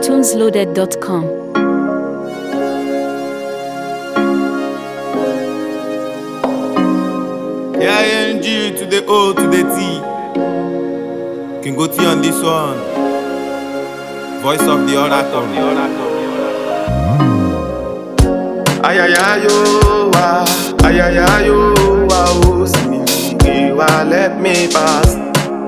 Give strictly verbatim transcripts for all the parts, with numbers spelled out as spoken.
tunes loaded dot com. Yeah, N G to the O to the T. Can go T on this one. Voice of the oracle. Ay ay ay yo, ah, ay ay ay yo, ah, oh, see me, you ah, let me pass.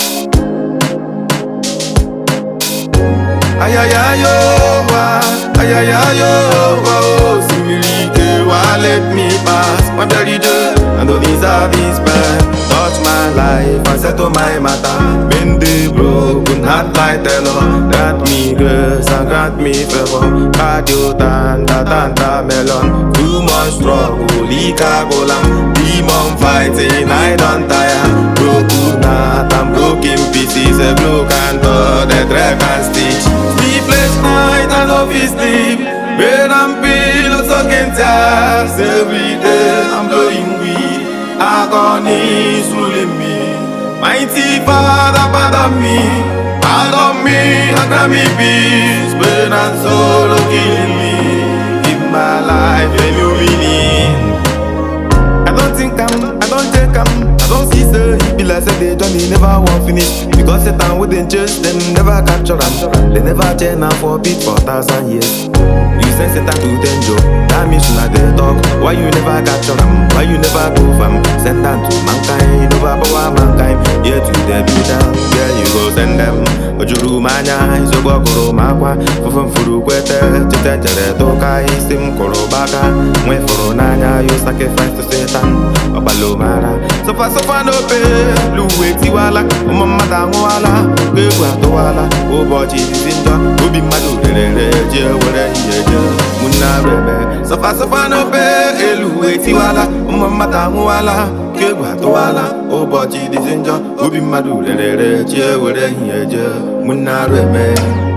Ay ay ay yo, ah, ay ay ay yo, ah, oh, see me, you ah, let me pass. My bloody day, and don't deserve this bad. Touch my life and settle my matter. Been the broken heart like Taylor. Grant me grace and grant me favor. Cardio tanta tanta melon. Too much struggle, lika golam. Demon fighting, I don't tire. Broken heart and broken pieces. A broken door, the thread and stitch. Sleepless night, I love his sleep. Bed and pillows again tears. Every day I'm blowing weed. Agony is ruling me. Mighty Father, pardon me. Pardon me and grant me peace. Pain and sorrow killing me. Give my life a new meaning. I don't think I'm, I don't take I'm, I don't see sir. He be like say the journey never won't finish. Because Satan wouldn't chase them, never capture them. They never chain them for beat for thousand years. You send Satan to danger, that means you not they talk. Why you never capture them? Why you never go from? Send them to mankind, over power mankind. Yeah, to the down, there you go send them. Ojuru manya, isogo koro makwa. Fufum furu kwete, chite chere toka. Isim koro baka, mwe furu nanya. You sacrifice to Satan, obalo mara. Sofa sofa no pay, luwe tiwala. Umama tango wala, kekwa toala. Obochi dizinjo, ubi madu rere je wore hiye. Muna bebe, sofa sofa no pay, luwe tiwala. Umama tango wala, kekwa toala. Obochi dizinjo, ubi madu rere je wore hiye. Muna bebe.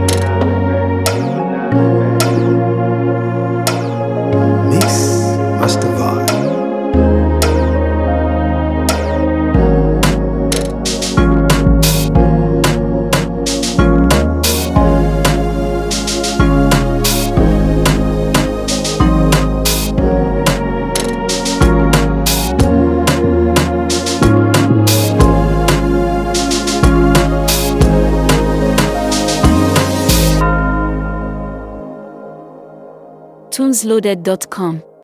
Mix Master Vibe. tunes loaded dot com.